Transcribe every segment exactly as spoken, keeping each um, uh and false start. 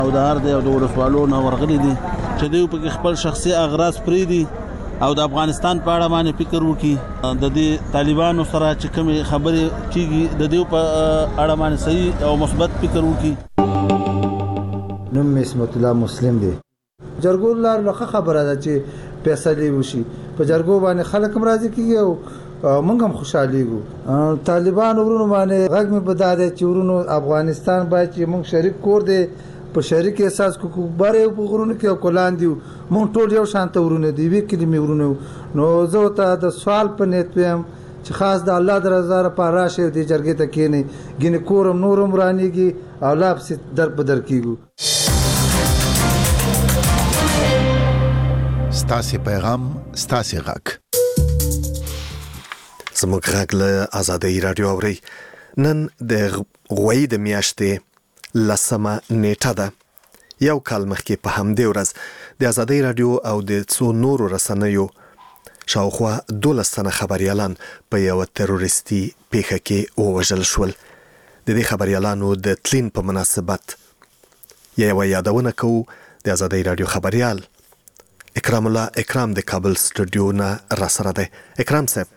او د هر دی او د ولسوالو نه ورغلي دي چې دوی په خپل شخصي اغراض پریدي او د افغانستان په اړه باندې فکر وکړي د دې طالبانو سره چې کوم خبرې کیږي د دې په اړه باندې صحیح او مثبت فکر وکړي. نوم اسمت الله مسلم دی. جرګو لار لخه خبره ده چې فیصله وشي په جرګو باندې خلک مرضی کیږي او موږ هم خوشاليږو. طالبان ورونو باندې غږ مې بداده چې ورونو افغانستان باید چې موږ شریک کور دی په شریک احساس کو باره په غرونو کې او کولان دی موږ ټول یو شانت ورونه دی وی کلمې ورونه نو زه ته د سوال په نیت پم چې خاص د الله د رضا لپاره راشه دی جرګې ته کېنی ګینه کورم نورم رانیږي او لا په در په در کیږو. ستاسي پیغام ستاسي غږ زموږ غږ له آزادۍ رادیو اوري. نن د غوی د میاشتې لسمه نیټه ده. یو کال مخکې په همدې ورځ د آزادۍ رادیو او د څو نورو رسنیو شاوخوا دولس تنه خبريالان په یو تروریستي پیښه کې ووژل شول. د دې خبريالانو د تلین په مناسبت یو یادونه کوو. د آزادۍ رادیو خبريال اکرام الله اکرام د کابل سټوډیو نه را سره ده. اکرام صاحب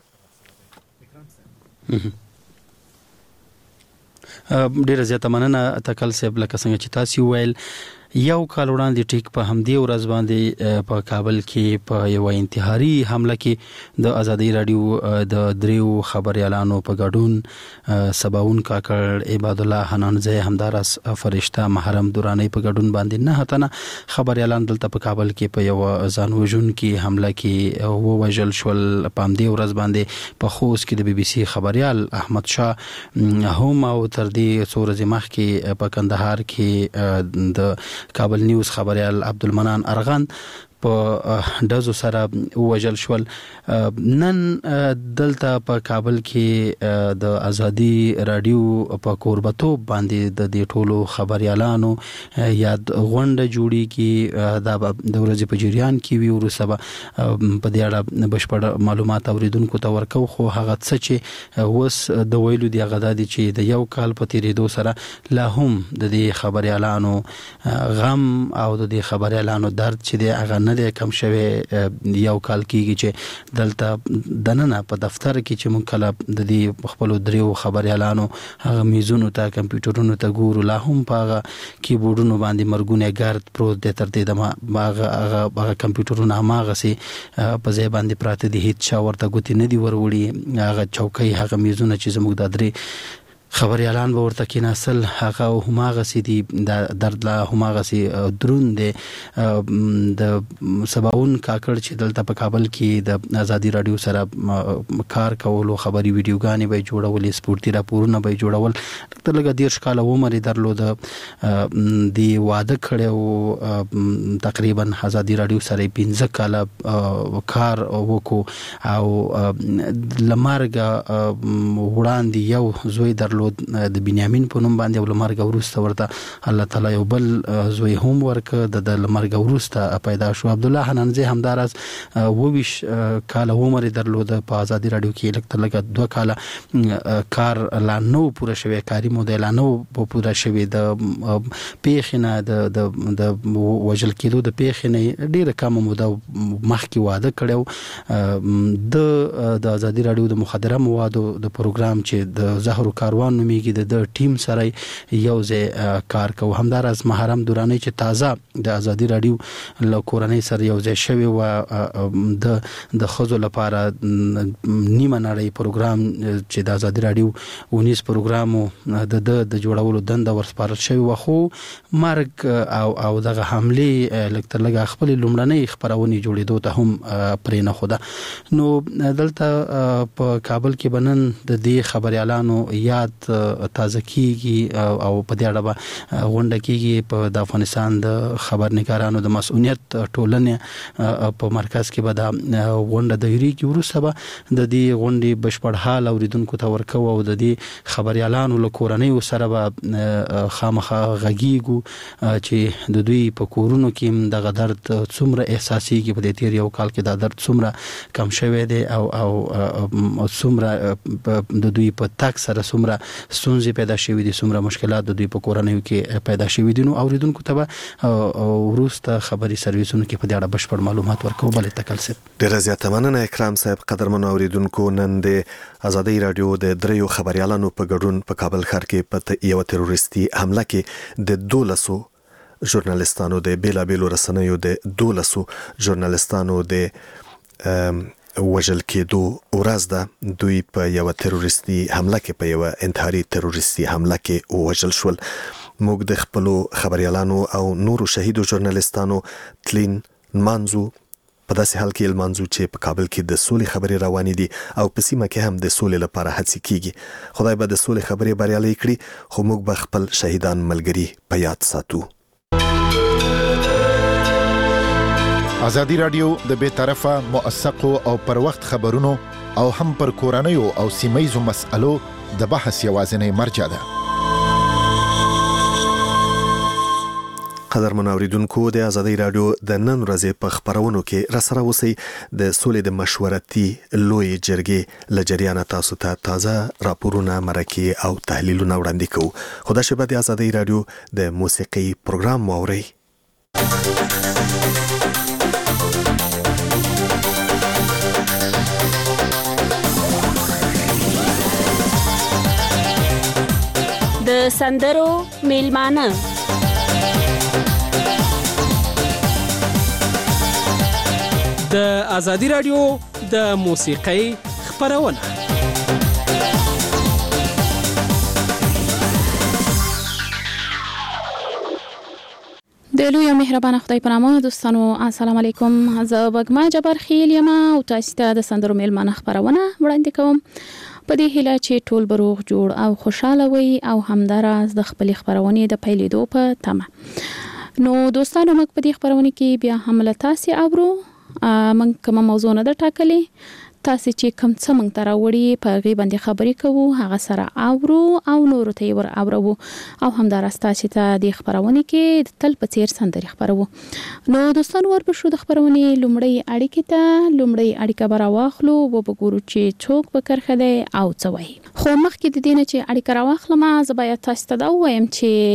ډیره زیاته مننه تکل صاحب. لکه څنګه چې تاسو ویل یو کال وړاندې ټیک په همدې ورځ باندې په کابل کې په یو انتحاري حمله کې د آزادۍ رادیو د دریو خبريالانو په ګډون سباون کاکړ عباد الله حنانزی همدارس فرشته محرم دورانی په ګډون باندې نه هتنه خبريالان دلته په کابل کې په یو ځانوژن کې حمله کې ووژل شول. په همدې ورځ باندې په خوست کې د بي بي سي خبريال احمد شاه هم او تر دې څو ورځې مخکې په کندهار کې د کابل نیوز خبريال عبدالمنان ارغان په دزو سره وژل شول. نن دلته په کابل کې د آزادي رادیو په کوربتوب باندې د دې ټولو خبريالانو یاد غونډه جوړی کی د ورځې په جریان کې وی ورسره په دې اړه بشپړ معلومات اوریدونکو ته ورکو. خو هغه څه چې وس د ویلو دی غدادي چې د یو کال په تیریدو سره لا هم د دې خبريالانو غم او د دې خبريالانو درد چې دی هغه نه دی کم شوی. یو کال کېږي چې دلته دننه په دفتر کې چې مونږ کله د دې خپل دریو خبريالانو هغه میزونو ته کمپیوټرونو ته ګورو لا هم په هغه کیبورډونو باندې مرګونه ګرد پروت دی. تر دې د هغه هغه کمپیوټرونه هماغه سي په ځای باندې پراته دي. هیڅ چا ورته ګوتې نه دي وروړي. هغه چوکۍ هغه میزونه چې زموږ د درې خبريالان به ورته کېناستل هغه هماغه سي دي د درد لا هماغه سي درون دي. د سباون کاکړ چې دلته په کابل کې د آزادي رادیو سره کار کولو خبري ویډیوګانې به جوړولې سپورتي راپورونه به جوړول. تر لږه ډیر شکاله عمر درلود دی واده کړو. تقریبا آزادي رادیو سره پنځه کاله کار وکړو او لمرګه وړاندې یو زوی درلود د بنیامین په نوم باندې. ول مرګ ورسته ورته الله تعالی یو بل زوی هم ورک د مرګ ورسته پیدا شو. عبد الله حنانزی همدارس وویش کاله عمر درلود په آزادي رادیو کې. لکه لکه دوه کاله کار لا نو پوره شوی کاری مودیل نو پوره شوی. د پیښنه د د وجل کېدو د پیښنه ډیره کم موده مخکې واده کړو. د د آزادي رادیو د مخدره موادو د پروګرام چې د زهر کاروان نومیږي د ټیم سره یو ځای کار کوو. همدارس محرم دورانی چې تازه د آزادي رادیو له کورنۍ سره یو ځای شوی و د د خزو لپاره نیمه نړۍ پروګرام چې د آزادي رادیو ونیس پروګرام د د جوړولو دنده ورسپارل شوی و. خو مرګ او او دغه حمله لکتر لګه خپل لومړنۍ خبرونه جوړېدو ته هم پرې نه خوده. نو دلته په کابل کې بنن د دې خبريالانو یاد تازه کیږي او په دې اړه غونډه کیږي په د افغانستان د خبرنګارانو د مسؤلیت ټولنې په مرکز کې به د غونډه دایري کې ورسره د دې غونډې بشپړ حال اوریدونکو ته ورکو او د دې خبريالانو له کورنۍ سره به خامخا غږیږو چې د دوی په کورونو کې د درد څومره احساسي کې په دې تیر یو کال کې د درد څومره کم شوی دی او او څومره د دوی په تک سره څومره ستونزې پیدا شوې دي څومره مشکلات د دوی په کورنۍ کې پیدا شوې دي نو اوریدونکو ته وروسته خبري سرویسونو کې په دې اړه بشپړ معلومات ورکو بل تکل سپ ډیره زیاته مننه اکرام صاحب. قدرمن اوریدونکو نن د آزادۍ رادیو د دریو خبريالانو په ګډون په کابل ښار کې په یو تروریستي حمله کې د دولسو ژورنالستانو د بیلابیلو رسنیو د دولسو ژورنالستانو د وژل کېدو ورځ ده. دوی په یو تروریستي حمله کې په یو انتحاري تروریستي حمله کې وژل شول. موږ د خپلو خبريالانو او نورو شهیدو ژورنالستانو تلین منځو په داسې حال کې المنځو چې په کابل کې د سولې خبرې روانې دي او په سیمه کې هم د سولې لپاره هڅې کیږي. خدای به د سولې خبرې بریالۍ کړي خو موږ به خپل شهیدان ملګري په یاد ساتو. آزادی رادیو د بے طرفه موثقو او پر وخت خبرونو او هم پر کورنیو او سیمایزو مسألو د بحث یوازینی مرجع ده. قدرمن اوریدونکو د آزادۍ رادیو د نن ورځې په خبرونو کې را سره اوسئ. د سولې د مشورتي لوی جرګې له جریانه تاسو ته تازه راپورونه مرکې او تحلیلونه وړاندې کوو. خو دا شیبه د آزادۍ رادیو د موسیقي پروګرام واورئ. د سندرو میلمانه د آزادی رادیو د موسیقۍ خبرونه. د لوی مهربان خدای په نامه دوستانو السلام علیکم. زه بګما جبر خیل یم او تاسو ته د سندرو میلمانه خبرونه وړاندې کوم په دې هیله چې ټول بروغ جوړ او خوشاله وي او همداراز د خپل خبرونه د پیلېدو په تمه. نو دوستانو موږ په دې خبرونه کې بیا هم له تاسو اورو. موږ کومه موضوع نه ټاکلې تاسو چې کوم څه موږ ته راوړي په غي باندې خبرې کوو هغه سره اورو او نور ته ور اورو او همداراز تاسو ته د خبرونه کې تل په تیر سندري خبرو. نو دوستانو ور به شو د خبرونه لومړی اړیکه ته لومړی اړیکه برا واخلو و به ګورو چې څوک به کرخه دی او څه وایي. خو مخکې د دینه چې اړیکه راواخلم زه باید تاسو ته دا وایم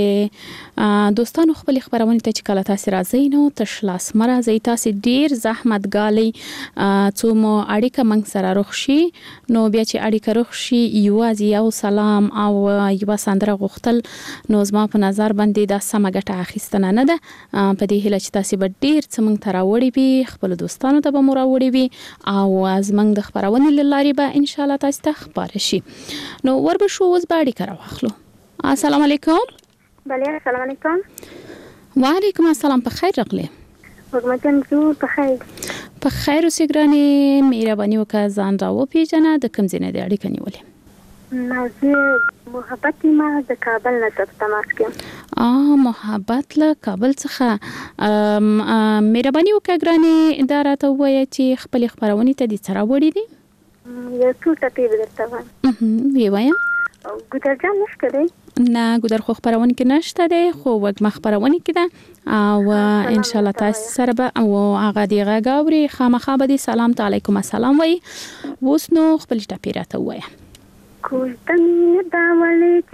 چې دوستانو خپل خبرونه ته چې کله تاسو راځئ نو تشلاس مرزه تاسو ډیر زحمت ګالي څو مو اړیکه سره روخ شي نو بیا چې اړیکه روخ شي یوازې یو سلام او یو سندره غوښتل نو زما په نظر باندې دا سمه ګټه اخیستنه نه ده. په دې هیله چې تاسو به ډیر څه مونږ ته راوړي وي خپل دوستانو ته به مو راوړي وي او از موږ د خبرونې لارې به ان شاء الله تاسو ته خبر شي. نو ور به شو اوس به اړیکه راواخلو. السلام علیکم. بله السلام علیکم. وعلیکم السلام. په خیر راغلی. وګمتن جوړ په خیر. په خیر اوسې ګرانې مهرباني وکړه ځان را وپېژنه د کوم ځای نه دې اړیکه نیولې؟ زه محبت ما د کابل نه تماس کوم. اه محبت له کابل څخه مهرباني وکړه ګرانې دا راته ووایه چې خپل خبرونه ته دې څه راوړي دي؟ یو څو ټکي به درته وایم. وی وایم. ګودرجان نشته دی؟ نه ګودر خو خبرونه کې نشته دی خو وګ خبرونه کې ده او ان شاء الله تاسو سره به او هغه دی غاوري خامخا به دي سلام علیکم السلام وای ووس نو خپل ټاپی راته وای کوستم دا ولې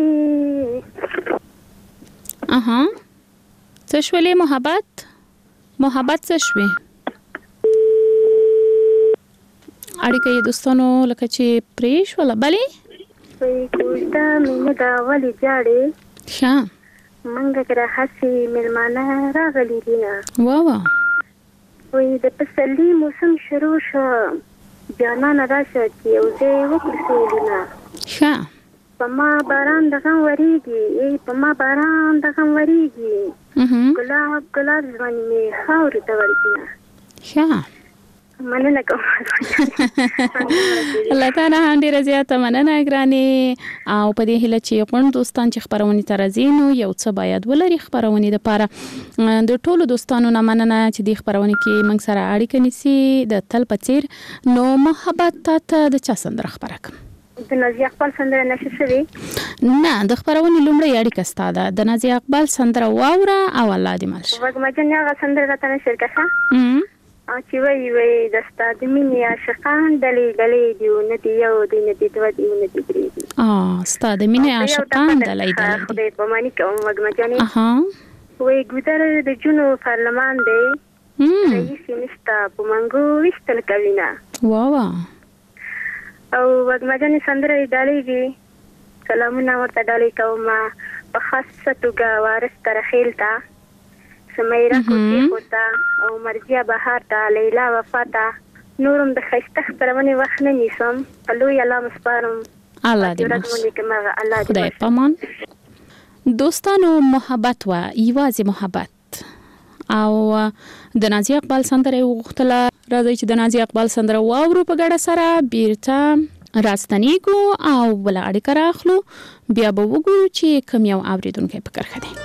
چالي اها څه شولې محبت محبت څه شوي اړیکه یې دوستانو لکه چې پریش ولا بلی وی کوستا مینه دا ولی جاړي ښا منګه کرا حسي ملمانه راغلي دي نه وا وا وی د پسلی موسم شروع شو جانان راشه چې یو ځای وکړو نه ښا پما باران دغه وریږي ای پما باران دغه وریږي ګلاب ګلاب ځواني می خاور ته ورګي ښا مننه کوم الله تعالی ډیره زیاته مننه ګرانې او په دې هیله چې کوم دوستان چې خبرونه ترازی نو یو څه باید ولري خبرونه د پاره د ټولو دوستانو نه مننه چې د خبرونه کې موږ سره اړیکه نیسي د تل پچیر نو محبت ته د چا سندره خبره کوم د نازي اقبال سندره نشه شوی نه د خبرونه لومړی اړیکه ستاده د نازي اقبال سندره واوره او الله دې مالش وګمجن هغه سندره راته نشر کړه چې وی وی د ستاد مینې عاشقان دلې دلې دی نه دی یو دی نه دی دوه دی نه دی درې دی اه ستاد مینې عاشقان دلې دلې خدای په معنی کوم وګمجانې اها وی ګذر د جنو پارلمان دی رئیس نشتا په منګو وشتل کوینا وا وا او وګمجانې سندره دالېږي سلامونه ورته ډالې کوم په خاصه توګه وارث تر خیلتا سمیرا کوټي ہوتا او مرجیا بهار تا لیلا وفاتا نورم د خسته خبرونه وخت نه نیسم الله یلا مسپارم الله دې خدای پامان دوستانو محبت و ایوازي محبت او د نازي اقبال سندره وغختله راځي چې د نازي اقبال سندره واورو په ګډه سره بیرته راستنیګو او ولاړ کراخلو بیا به وګورو چې کوم یو اوریدونکو په کرخه دي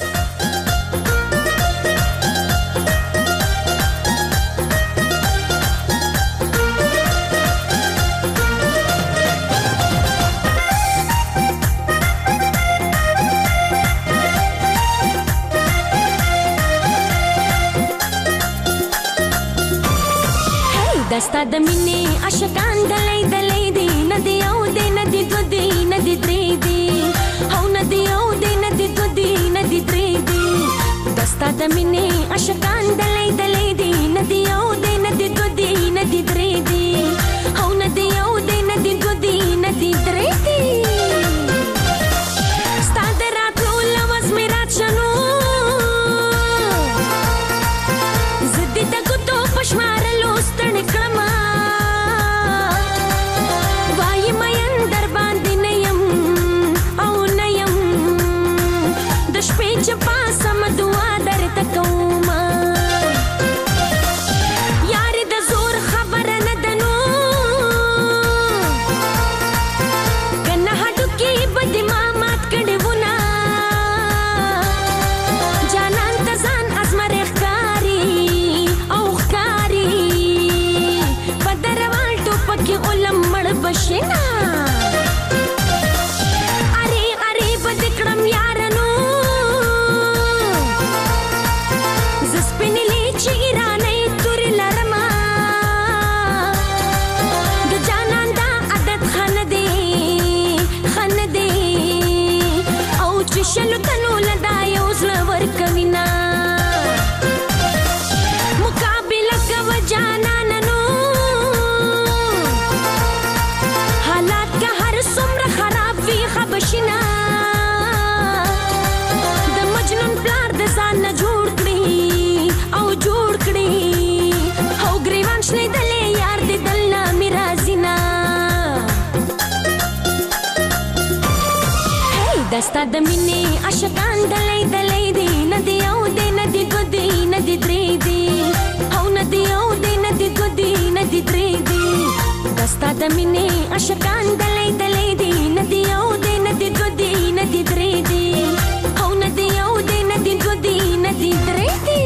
دستا د مینې عاشقان دلې دلې دی ندی او دی ندی دو دی ندی درې دی او ندی او دی ندی دو دی ندی درې دی دستا د مینې عاشقان دلې دلې دی ندی او دی ندی دو دی ندی درې دی او ندی او دی ندی دو دی ندی درې دی ستاد راتلو لمس میرا چنو زدی د ګوتو پښمار لوستن کړما وای مې در باندې نیم او نیم د شپې چې پاسم دعا درته کوم یار د زور خبر نه دنو کنه هټو کې بد ما مات کړهونه جانان تزان ازمر ښکاری او ښکاری بدروال ټوپک علم مړ بشنا اره اره بد کړم یارانو زسپنلی چې رانه تور لرما د جانان دا عادت خان دی خان دی او چې شلو تنو لدای اوس لور کوینا مقابله کو جانان نو حالات کا هر څومره خراب وی خبشنا د مجنون پلار د ځان نه جوړ کړی او جوړ کړی او ګریوان شنه دلې یار دې دلنا میرا زینا هی دستا د مینې عاشقان دلې دلې دی ندی او دی ندی دو دی ندی درې دی او ندی او دی ندی دو دی ندی درې دی دستا د مینې عاشقان دلې دلې دی ندی او دی ندی دو دی ندی درې دی او ندی او دی ندی دو دی ندی درې دی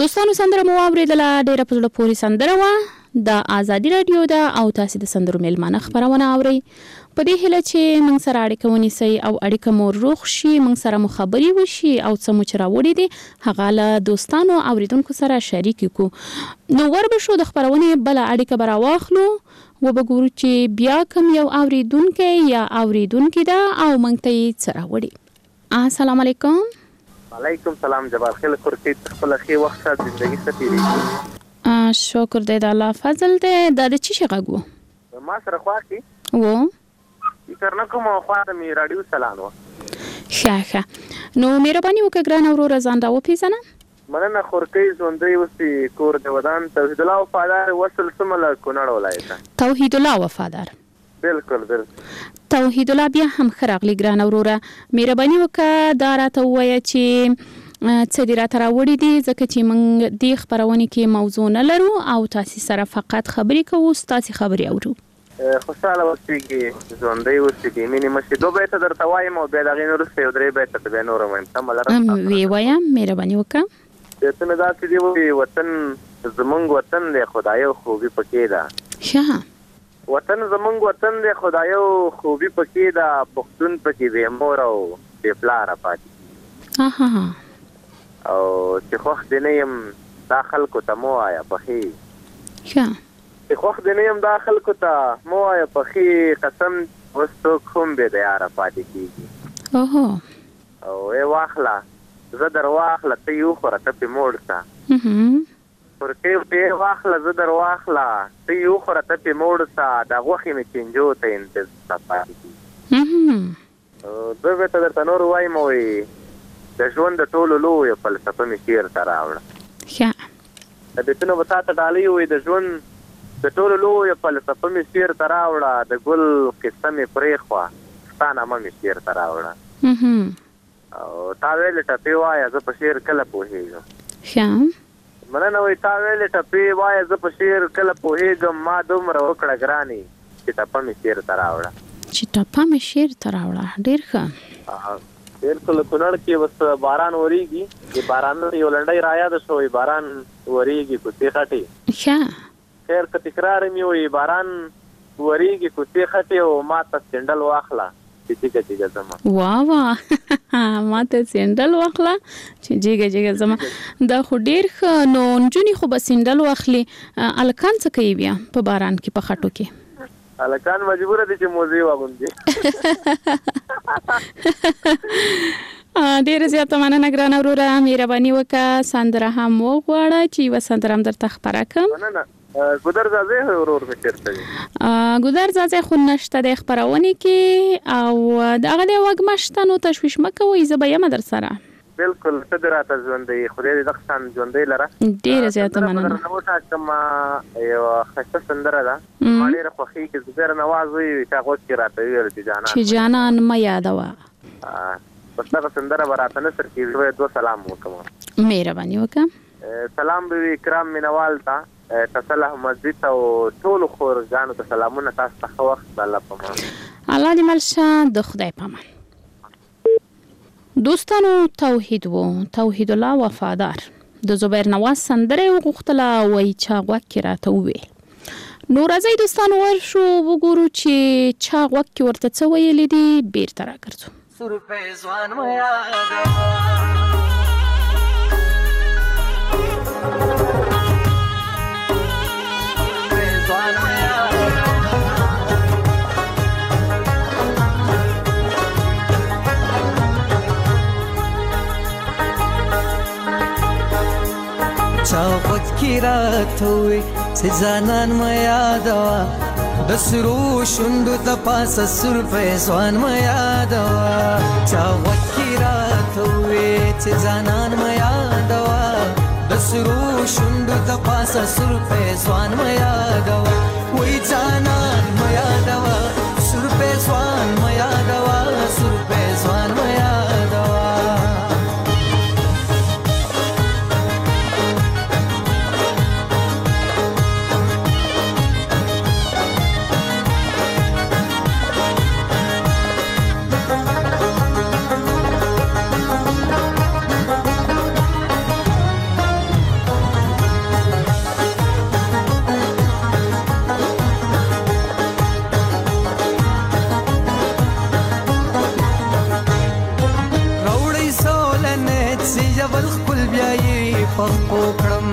دوستانو سندره مو اوریدله ډیره په زړه پورې سندره وه د ازادي رادیو ده او تاسو د سندرو میلمانه خبرونه اورئ په دې هیله چې موږ سره اړیکه ونیسئ او اړیکه مو روغ شي موږ سره مو خبرې وشي او څه مو چې راوړي دي هغه له دوستانو اوریدونکو سره شریک کړو نو ور به شو د خبرونې بل اړیکه به راواخلو و به ګورو چې بیا کوم یو اوریدونکی یا اوریدونکې ده او موږ ته یې څه راوړي. السلام علیکم. وعلیکم سلام. جبار خیل خورشید خپل خې وخت سره زندگی ستېری. شکر دی د الله فضل دی. دا د چی شي غږ و؟ ما سره خوا کې و فکر نه کوم خوا د می رادیو سلام و. ښه ښه نو مهرباني وکړه ګران ورور ځان را وپېژنه. مننه خورکۍ ژوندۍ اوسې کور د ودان توحید الله وفادار وصل سمله کونړ ولایت. توحید الله وفادار بالکل بالکل. توحید الله بیا هم ښه راغلی ګران وروره مهرباني وکړه دا راته ووایه چې څه دې راته راوړي دي ځکه چې موږ دې خپرونې کې موضوع نه لرو او تاسې سره فقط خبرې کوو ستاسې خبرې اورو. خوشحاله اوسېږي ژوندۍ اوسېږي مینې مشي دو بیته درته وایم او بیا د هغې نه وروسته یو درې بیته ته بیا نور وایم تمه لرم. ویې وایه مهرباني وکړه. بیتونه داسې دي وایي وطن زموږ وطن دی خدایو خوبي پکې ده. ښه وطن زموږ وطن دی خدایو خوبي پکې ده پښتون پکې بې مور او بې پلاره پاتې اها او چې خوښ دې نه یم دا خلکو ته مو وایه پخې. ښه چې خوښ دې نه یم دا خلکو ته مو وایه پخې قسم اوس څوک هم بې د یاره پاتې کېږي. اوهو او ای واخله زه در واخله ته یې وخوره ته پې موړ شه خورکۍ ته واخله زه در واخله ته یې وخوره ته پې موړ شه د غوښې مې چینجو ته انتظار پاتې کېږي. دوه بیته درته نور وایم وایي د ژوند د ټولو لویو فلسفه مې شعر ته راوړه. ښه د بیتونه به تا ته ډالۍ وایي د ژوند د ټولو لویو فلسفه مې شعر ته راوړه د ګل قصه مې پرېښوه ستا نامه مې شعر ته راوړه. او تا ویلې ټپې وایه زه په شعر کله پوهېږم. ښه مننه وایي تا ویلې ټپې وایه زه په شعر کله پوهېږم ما دومره وکړه ګرانې چې ټپه مې شعر ته راوړه. چې ټپه مې شعر ته راوړه ډېر ښه. بالکل کونړ کې بس باران وریږي چې باران یو لنډی رایاده شوی باران وریږي کوڅې خټې. ښه خیر که تکرار مې وایي باران وریږي کوڅې خټې او ما ته سینډل واخله چې جګه جګه ځمه. واه واه ما ته سینډل واخله چې جګه جګه ځمه دا خو ډېر ښه. نو نجونې خو به سینډل واخلي هلکان څه کوي بیا په باران کې په خټو کې؟ هلکان مجبوره دي چې موزې واغوندي. ډېره زیاته مننه ګرانه وروره مهرباني وکړه سندره هم وغواړه چې یوه سندره هم درته خپره کړم. مننه. ګودر زازی ورور مې چېرته وي؟ ګودر زازی خو نشته دی خپرونې کې او د هغه دی وږمه شته نو تشویش مه کوئ زه به یم در سره. بالکل ته دې راته ژوندۍ خدای دې دغه شان ژوندۍ لره. ډېره زیاته مننه. سندره به وټاکم یوه ښایسته سندره ده ما ډېره خوښېږي زبیر نواز وایي چا غوږ کې راته ویل چې جانان چې جانان مه یادوه. بس دغه سندره به راته نثر کېږي زه به دوه سلام وکړم. مهرباني وکړه. سلام به وي کرام مینوال ته تصلح مسجد ته او ټولو خورګانو ته سلامونه تاسو ته ښه وخت د الله په امان. الله دې مل شه د خدای په امان. دوستانو توحید و توحید الله وفادار د زبیر نواز سندره وغوښتله وایي چا غوږ کې راته وویل. نو راځئ دوستانو ورشو وګورو چې چا غوږ کې ورته څه ویلي دي بیرته راګرځو. سرپې ځوان مو یادوه چا غوږ کې راته ووی چې ځانان مه یادوه د سرو شونډو د پاسه سرپې ځوان مه یادوه. چا غوږ کې راته ووی چې ځانان مه یادوه د سرو شونډو د پاسه سرپې ځوان مه یادوه. وی ځانان مه یادوه سرپې ځوان مه یادوه سرپې ځوان مه یادوه. پخپو کړم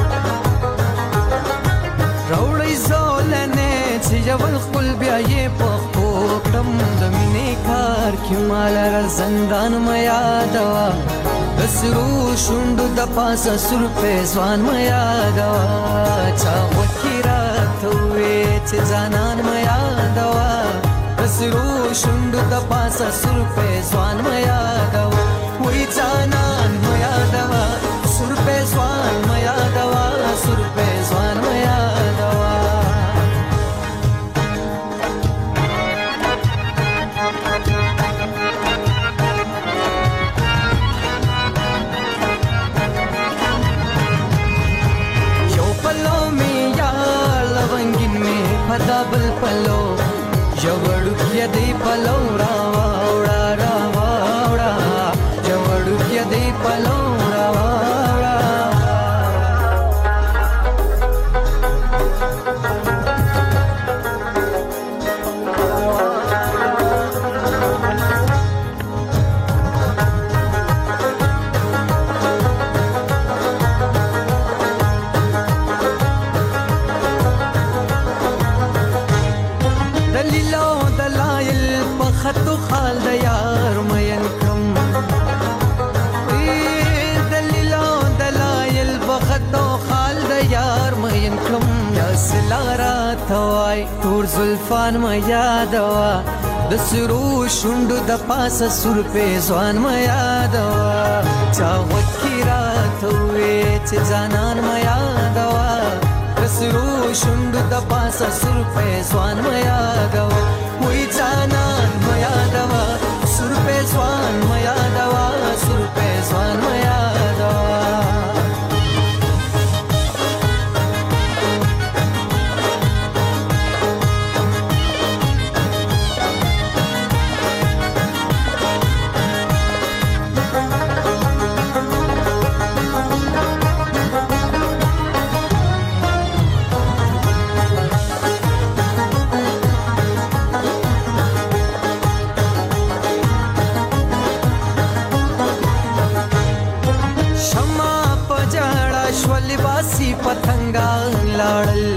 راوړی زولنې چې جوړ خپل بیا یې پخپو کړم د مینې کار کې مال را زندان میا دوا بسرو شوند د پاسه سر په ځوان میا دوا چا وکیرا ته چې ځانان میا دوا بسرو شوند د پاسه سر په ځوان میا دوا وې ځانان میا دوا سر په ځوان میا دوا سر په ځوان میا دوا پدابل پلو جوړو کې دی پلو را وړا را وړا جوړو کې دی پلو را وړا خطو خال د یار مین کم دلیلو دلایل بخطو خال د یار مین کم یاسلارا توای تور زلفان ما یادوا د سرو شوند د پاسه سر په ځوان ما یادوا چا وکیرا توې چې ځانان ما یادوا د سرو شوند د پاسه سر په ځوان ما یادوا وې ځانان میا دوا سر په ځوان میا دوا سر په ځوان میا دوا پتنګان لاړل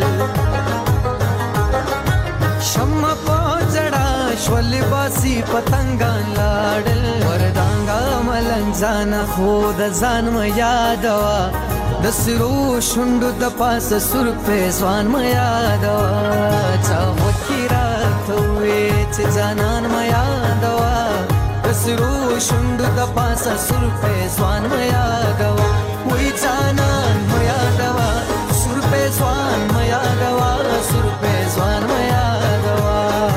شمع پوجړه شول باسي پتنګان لاړل وردانګا ملنځان خود ځان م یادوا د سرو شوند د پاس سر په ځوان م یادوا چا وکیرا ته چې ځانان م یادوا د سرو شوند د پاس سر په ځوان م یادوا وې ځانان م یادوا سر په ځوان م یادوا سر په ځوان م یادوا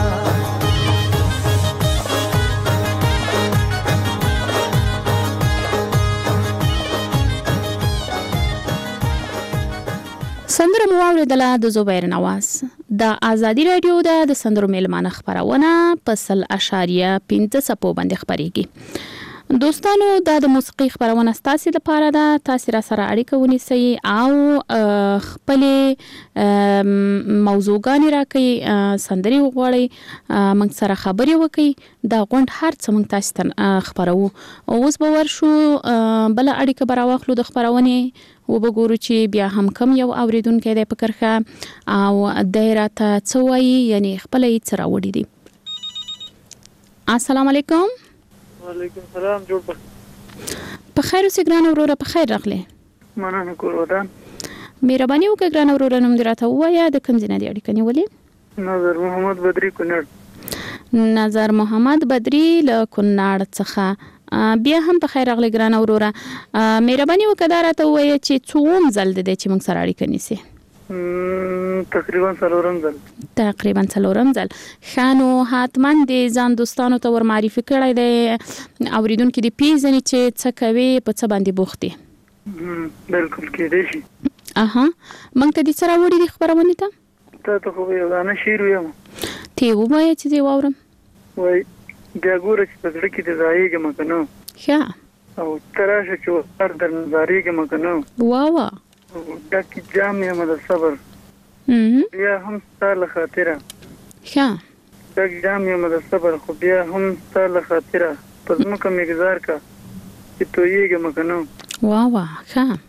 سندره مو اوریدله د زبیر نواز د ازادي رادیو د سندرو میلمانه خبرونه په سل اشاریه پنځه سپو باندې خبريږي. دوستانو دا د موسیقي خبرونه ستاسو لپاره ده. تاسو را سره اړیکه ونیسئ او خپل موضوعګانی راکړئ، سندري وغواړئ، موږ سره خبري وکړئ. دا غونډ هر څه موږ تاسو ته خبرو. اوس به ورشو بل اړیکه براوخلو د خبرونه وبګورو چې بیا هم کم یو اوریدونکو د پکرخه او دایره ته څوي یعنی خپل یې سره وړي دي. السلام علیکم. وعلیکم السلام. جوړ په په خیر اوسې ګران وروره. په خیر راغله. مننه کول ودان. مهرباني وکړه ګران وروره، نوم دې راته وایا، د کوم ځای نه دی اړیکه نیولې؟ نظر محمد بدری کونړ. نظر محمد بدری له کونړ څخه. بیا هم په خیر راغله ګران وروره. مهرباني وکړه دا راته وایا چې څوم ځل دې چې موږ سره اړیکه نیسي؟ تقریبا څلورم ځل. تقریبا څلورم ځل. خانو حتمان دې ځان دوستانو ته ور معرفي کړی دی، اوریدونکو دې پیژني چې څه کوي، په څه باندې بوخت دي. بالکل کېدای شي. اها موږ ته دې سره وړي دي خبرونه ته. ته ته خو یو غانه شعر ویم. ته وایې چې زه واورم. وای بیا ګوره چې په زړه کې دې ځایږم کنه. ښه. او تراشه چې ور در نظریږم کنه. وا وا. دا کی جام یم د صبر. بیا هم ستاله خاطره. ښه. دا جام یم د صبر خو بیا هم ستاله خاطره. پس مکه مګزار کا چې تو یېګم کنه. وا وا. ښه.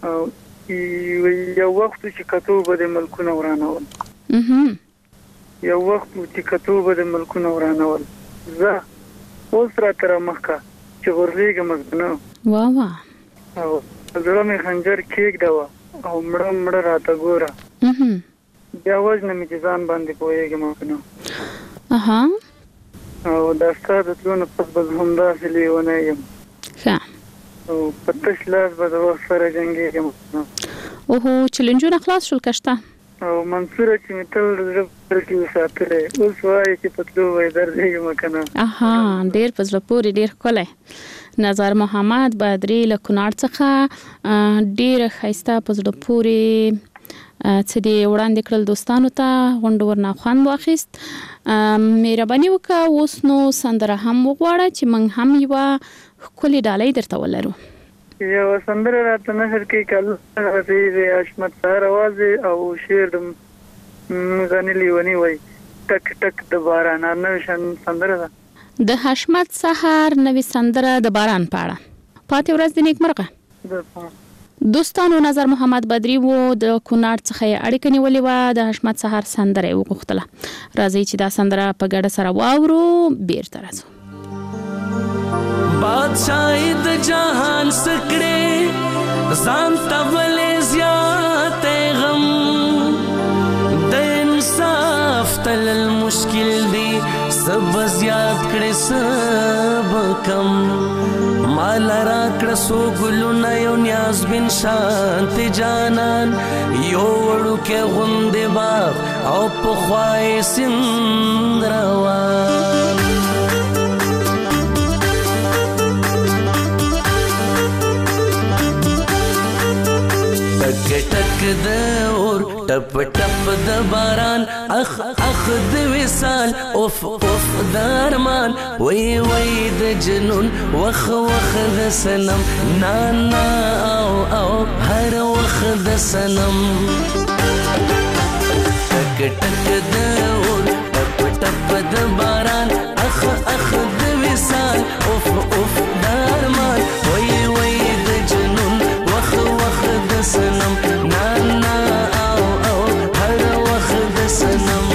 او یو وخت چې کتو به د ملکونه ورانول یو وخت چې کتو به د ملکونه ورانول زه اوس را تر مخکه چې ورلېږم نه وا وا او زړه مې خنجر کېږدوه او مړه مړه راته ګوره بیا وژنه مې چې ځان باندې پوهېږم نه اها او دا ستا د تلو نه پس به همداسې لیونی یم ښه او په تش لاس به د وخت سره جنګېږم اوهو چلنجونه خلاص شول که شته او منصوره چې مې تل د زړه په زړه کې وساتلی اوس وایي چې په تلو به یې دردېږم که نه اها ډېر په زړه پورې ډېر ښکلی نظر محمد بدري له کونړ څخه ډېره ښایسته په زړه پورې څه دې وړاندې کړل دوستانو ته غونډه ورنه خوند واخیست مهرباني وکړه اوس نو سندره هم وغواړه چې موږ هم یوه ښکلې ډالۍ درته ولرو یو سندره راته نشر کې کله راځي د حشمت سهار اواز او شعر د غنی لیونی وای ټک ټک د باران نوې شان سندره ده د حشمت سهار نوې سندره د باران په اړه پاتې ورځ د نیکمرغه دوستانو نظر محمد بدري وو د کونړ څخه یې اړیکه نیولې وه د حشمت سهار سندره یې وغوښتله راځئ چې دا سندره په ګډه سره واورو بیرته راځو بادشاہی د جهان سکړې ځان تولې زیات غم د انصاف تل مشکل دی سب زیات کړې سب کم مال را کړ سو ګلونه یو نیاز بن شانت جانان یو وړو کې غوندې باغ او په خوای سندروا ټک ټک د اور ټپ ټپ د باران اخ اخ د وصال اوف اوف د ارمان وی وی د جنون وخ وخ د سنم نا نا او او هر وخ د سنم ټک ټک د اور ټپ ټپ د باران اخ اخ د وصال اوف اوف د ارمان وی وی د جنون وخ وخ د سنم نا نا او او هر وخت د سنم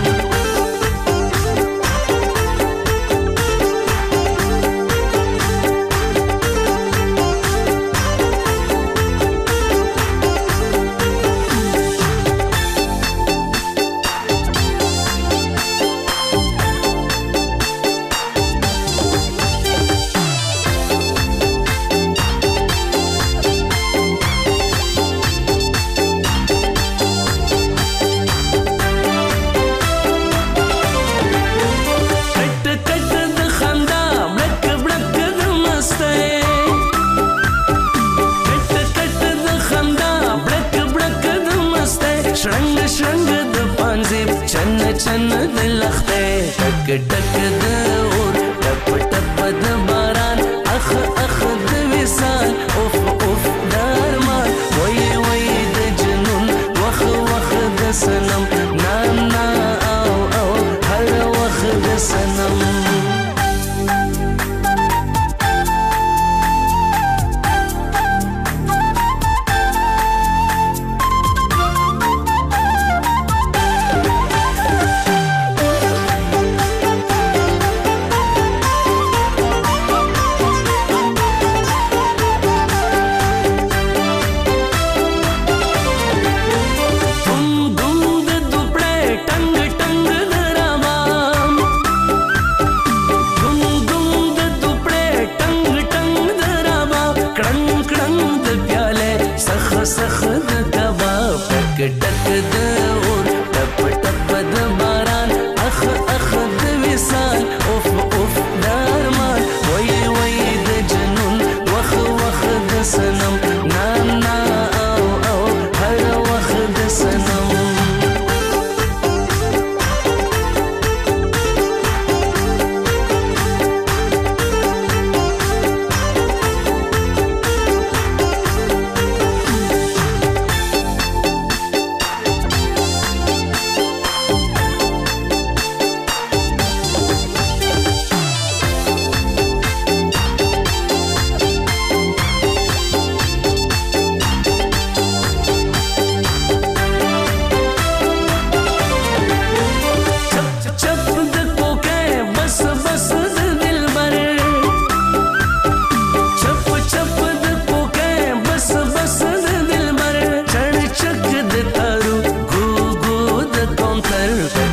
چن د لخته ټک ټک د اور ټپ ټپ د باران اخ اخ د وصال اوف اوف د ارمان وای وای د جنون وخ وخ د سنم نا نا او او هر وخت د سنم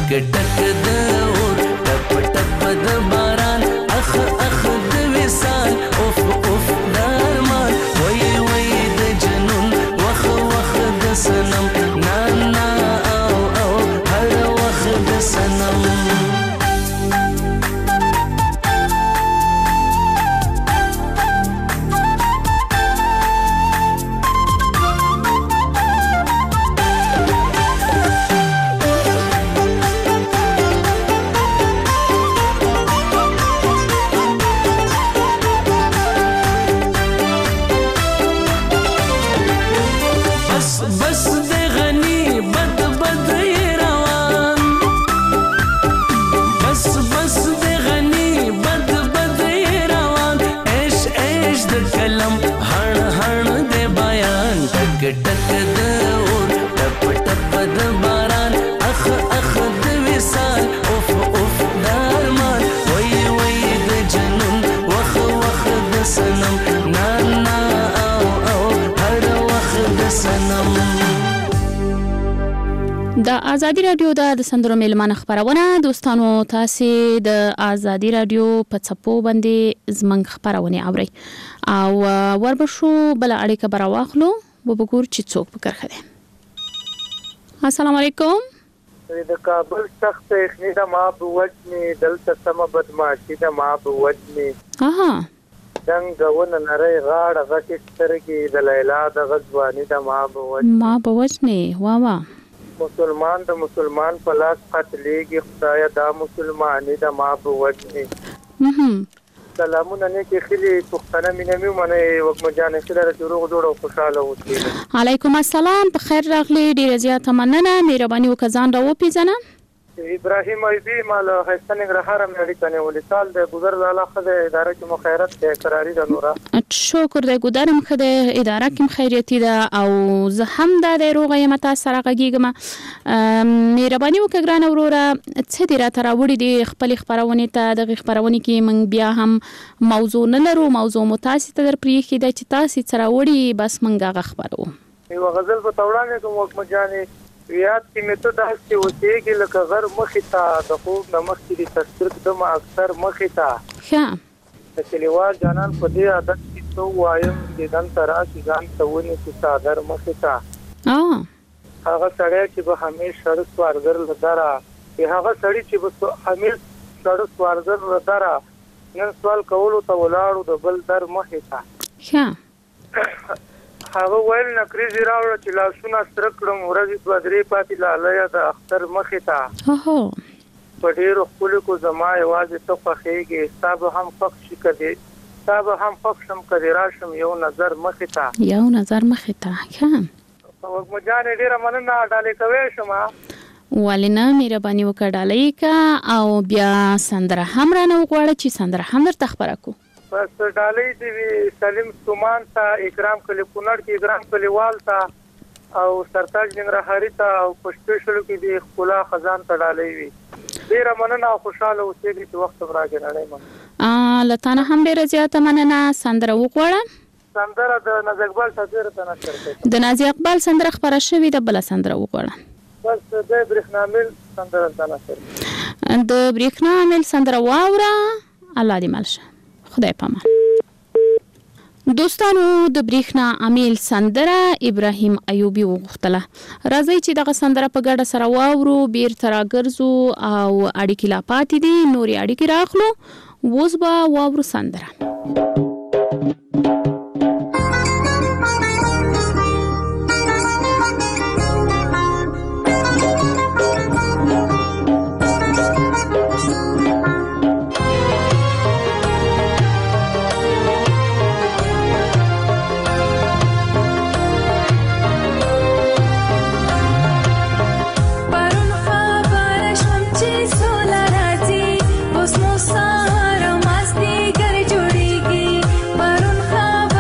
ټک ټک د اور ټپ ټپ د باران اخ اخ د وصال اوف اوف د ارمان وای وای د جنون وخ وخ د سنم نا نا او او هر وخ د سنم ټک د اور ټپ ټپ د باران اخ اخ د وصال اوف اوف د ارمان وای وای د جنون وخ وخ د سنم نا نا او او هر وخ د سنم. د ازادي رادیو د سندرو میلمانه خبرونه دوستانو تاسو د ازادي رادیو په چپو باندې زمنګ خبرونه اوري او وربشو بل اړیکه براواخلو وبګور چې څوک په کرخه ده. السلام علیکم. د کابل سخت اخنی د ما بوجنی دلته سم بدمعشی د ما بوجنی اها دنګون نری غاړه غټی سترګي د لیلا د غزوانی د ما بوجنی ما بوجنی وا وا مسلمان د مسلمان په لاس قتلېږي خدای دا مسلمانې د ما بوجنی سلامونه نه کې خلی پښتنه مینه مې منه وکم جان سره جوړ جوړ خوشاله اوسئ. علیکم السلام په خیر راغلی ډیر زیاته مننه مهرباني وکړئ را وپیژنه. ابراهیم ایبی مال حسن غرهرم نړۍ کنه ولې سال د گذر لاله خدای اداره کې مخیرت ته قراری د نورا شکر د ګدارم خدای اداره کې خیریتی ده او زه هم د روغه یم تاسو سره غږیږم مهرباني وکړئ ګران وروره څه دی را تراوړي د خپل خبرونه ته د خبرونه کې من بیا هم موضوع نه لرو موضوع متاسفه در پرې کې د چې تاسو تراوړي بس منګه خبرو یو غزل په توړانه کوم وکم جانې یاد کې مته داس کې وسېږي لکه غر مخې ته د خوب د مخکې د تصدیق د ما اکثر مخې ته ښه د کلیوال جانان په دې عادت کې تو وایم د دن ترا چې ځان ته ونی چې صادر مخې ته اه هغه سړی چې به همیش شړ سوارګر لدارا هغه سړی چې به همیش شړ سوارګر لدارا نن سوال کولو ته ولاړو د بل در مخې ته ښه هغه ویل نکریزي راوړه چې لاسونه سره کړم ورځې دوه درې پاتې لاله د اختر مخې ته اوهو په ډېرو خپلو کو زما یوازې ته خوښېږې ستا به هم خوښ شي که ستا به هم خوښ شم که دې راشم یو نظر مخې ته یو نظر مخې ته ښه وږمه جانې ډېره مننه ډالۍ کوی شم ولې نه مهرباني وکړه ډالۍ کا او بیا سندره هم رانه وغواړه چې سندره هم درته خبره کو بس ډالۍ دی سلیم سومان ته اکرام کلی کونړ کې اکرام کلیوال ته او سرتاج ننګرهاري ته او پښتوشلو کې دی خلا خزان ته ډالۍ وي ډیره مننه او خوشاله اوسئ چې وخت راګر نړۍ ما ا لتانه هم ډیره زیاته مننه سندره وغواړه سندره د نازي اقبال سره ته نشر د نازي اقبال سندره خبره شوې د بل سندره وغواړه بس د برېښنامل سندره ته نشر د برېښنامل سندره واوره الله دې ملشه خدای پامان. دوستانو د برېښنا امیل سندره ابراهیم ایوبی وغوښتله راځي چې دغه سندره په ګډه سره واورو بیرته راګرځو او اړیکې لا پاتې دي نورې اړیکې راخلو اوس به واورو سندره Sahara masti gar jodegi, barun khab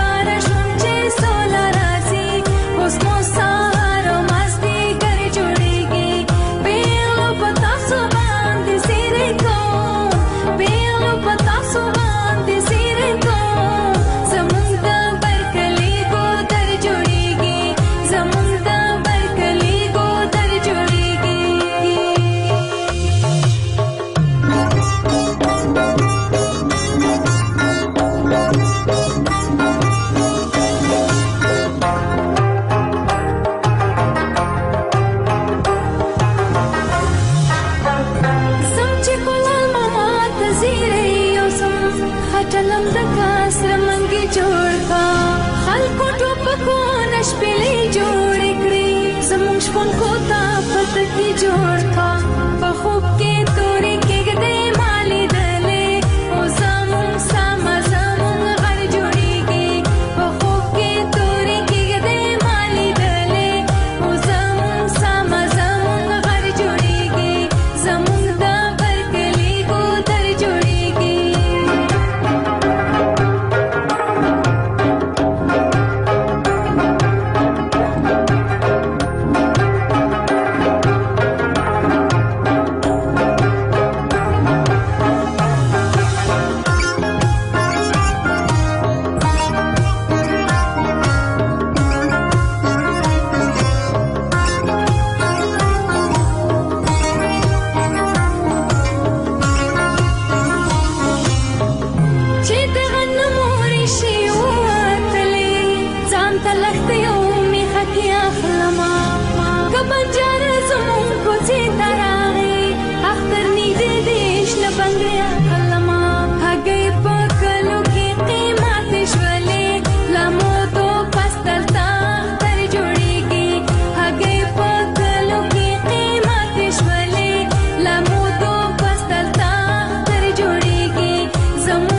ती जोड़ का बखूब के तोरे के गदे माली दले ओ सामुं सामा सामुं घर जोड़ेगी बखूब के तोरे के गदे माली दले ओ सामुं सामा सामुं घर जोड़ेगी सामुं दा बरकली को दर जोड़ेगी چیت غن موری شیواتلی زان تلخت یومی خکی اخلما کبنجار زمون کو چیتا راغی اختر نیده دیش نبنگی اخلما هگی پاکلو کی قیمتش ولی لامودو پستلتا اختر جوڑیگی هگی پاکلو کی قیمتش ولی لامودو پستلتا اختر جوڑیگی زمون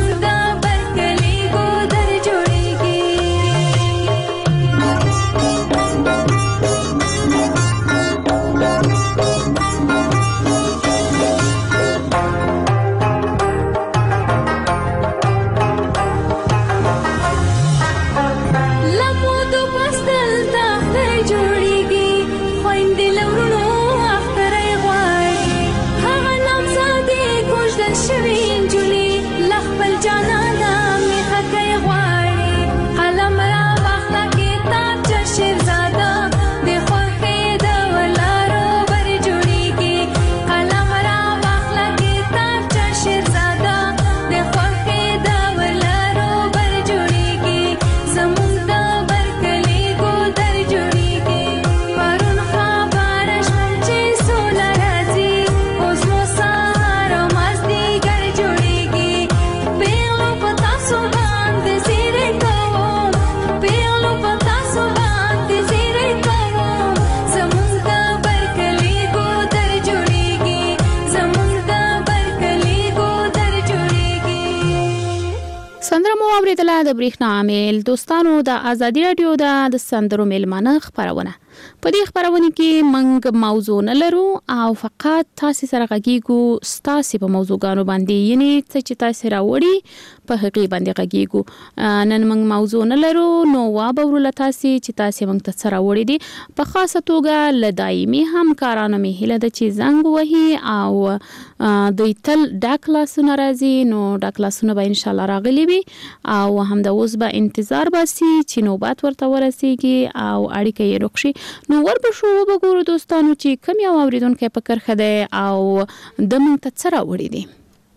اوریدله د بریښنا عامل دوستانو د ازادي رادیو د سندرو میلمانه خبرونه په دې خبرونه کې منګ موضوع نه لرو او فقط تاسو سره غږیږو ستاسو په موضوعګانو باندې یعنی څه چې تاسو راوړي په حقیقت باندې غږیږو نن منګ موضوع نه لرو نو وابورو لتاسي چې تاسو موږ ته سره وړي دي په خاصه توګه لدایمي همکارانو می هله د چې زنګ وهي او دوی تل ډاکلاسونه راځي نو ډاکلاسونه به ان شاء الله راغلي وي او هم د اوس به انتظار باسي چې نوبات ورته ورسیږي او اړیکه یې روښي نو وربشو وګورو دوستانو چې کوم یو اوریدونکو په کرخه ده او د مونږ ته سره وړي دي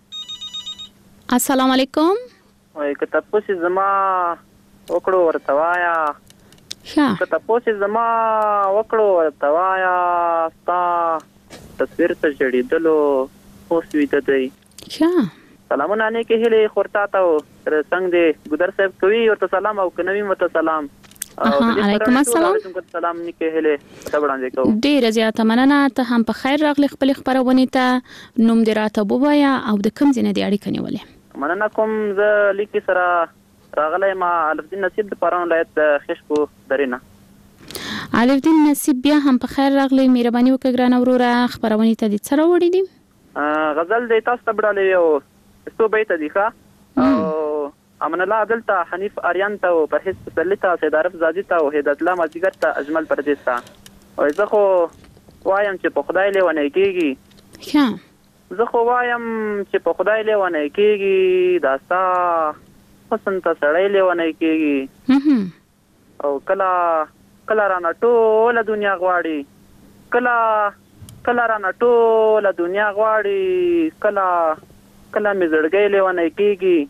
السلام علیکم وای که تاسو زما وکړو ورته وایا ښه که تاسو زما وکړو ورته وایا ستا تصویر ته جوړېدلو اوس ویته دی ښه سلامونه نه کې هلي خورتا ته تر څنګه دی ګدر صاحب کوي او ته سلام او کنوي مت سلام علیکم السلام سلام نه کې هلي ته وړاندې کوم ډیر زیاته مننه ته هم په خیر راغلی خپل خبرونه ته نوم دې راته بوایا او د کوم ځای نه دی اړیکه نیولې مننه کوم زه لیکي سره راغلی ما الف دین نصیب د پرون ولایت خشکو درینه الف دین نصیب بیا هم په خیر راغلی مهرباني وکړه ګران وروره خبرونه ته دې سره وړي دي غزل دې تاسو ته بډالې یو څو بیت دي ښه او امن الله عدالت حنیف اریان ته پرهیز پسلیتا سید عارف زادی ته او هدایت الله مازیګر ته اجمل پردیس ته او زه خو وایم چې په خدای لیونه کېږي ښه زه خو وایم چې په خدای لیونه کېږي داستا حسن ته سړی لیونه کېږي او کله کله رانه ټوله دنیا غواړي کله کله رانه ټوله دنیا غواړي کله کله مې زړګی لیونه کېږي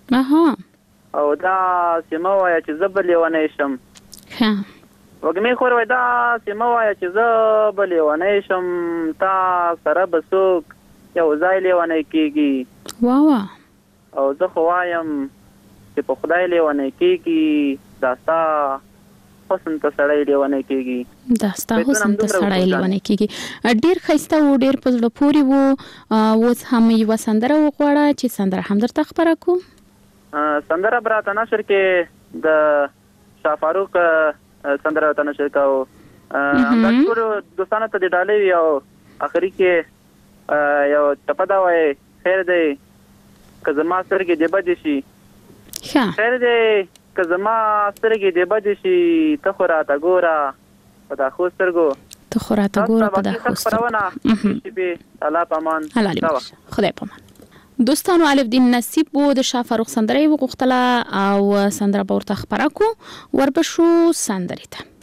اها او دا سیمه وای چې زبل لیونه شم ها وګمې خور وای دا سیمه وای چې زبل لیونه شم تا سره بسوک یو ځای لیونه کېږي وا وا او زه خو وایم چې په خدای لیونه کېږي داستا حسن ته سړی لیونه کیږي دا ستا حسن ته سړی لیونه کیږي ډیر ښایسته و ډیر په زړه پورې و اوس هم یوه سندره وغواړه چې سندره هم درته خپره کړو سندره براته نشر کې د شاه فاروق سندره ته نشر کاو همدا ټول دوستانو ته د ډالۍ یو اخري کې یو ټپه دا وایي خیر دی که زما سترګې دې بدې شي خیر دی که زما سترګې دې بدې شي ته خو راته ګوره په دا ښو سترګو ته خو راته ګوره په دا ښو سترګو الله پامان خدای پامان دوستانو الف دین نصیب و د شاه فاروق سندره وغوښتله او سندره به ورته خپره کړو وربشو سندرې ته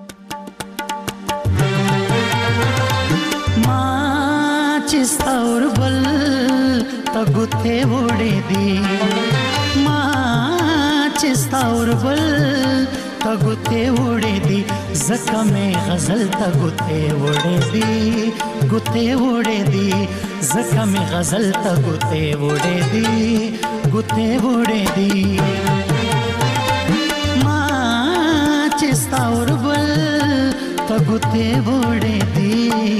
چې ستا وربل ته ګوتې وړې دي ما چې ستا وربل ته ګوتې وړې دي ځکه مې غزل ته ګوتې وړې دي ګوتې وړې دي ځکه مې غزل ته ګوتې وړې دي ګوتې وړې دي ما چې ستا وربل ته ګوتې وړې دي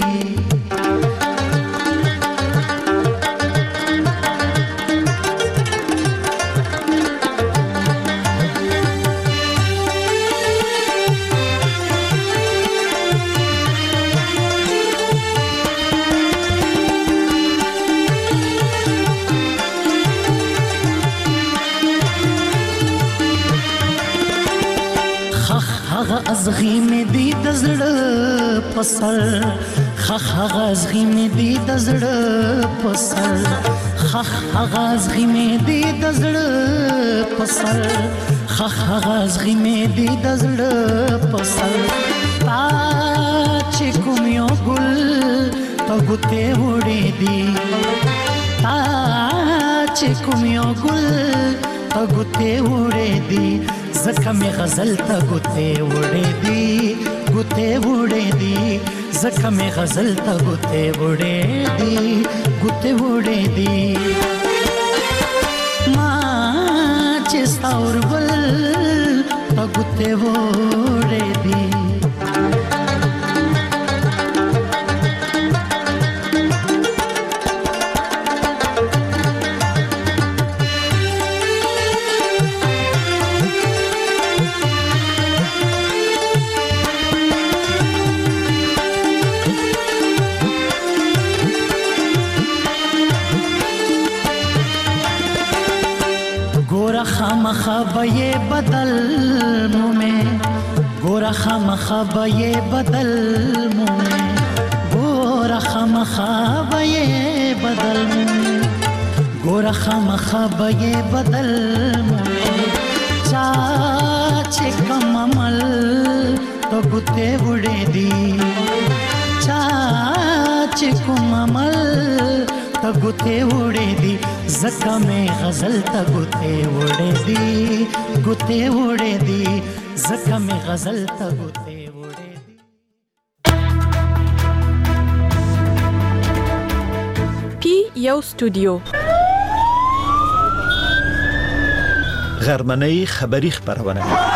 ازغی می دی د زړه پسر خخ هغه ازغی می دی د زړه پسر خخ هغه ازغی می دی د زړه پسر خخ هغه ازغی می دی د زړه پسر تا چې کوم یو ګل ته ګوتې وړې دي تا چې کوم یو ګل ته ګوتې وړې دي ځکه مې غزل ته ګوتې وړې دي ګوتې وړې دي ځکه مې غزل ته ګوتې وړې دي ګوتې وړې دي ما چې ستا وربل ته ګوتې وړې دي خبye badal mume gora khama khabaye badal mume gora khama khabaye badal mume gora khama khabaye badal mume cha che kamamal to gute ude di cha che kamamal to gute ude di زکه مې غزل ته ګوتې وړې دي ګوتې وړې دي زکه مې غزل ته ګوتې وړې دي پی یو سټوډیو غرمنۍ خبری خبرونه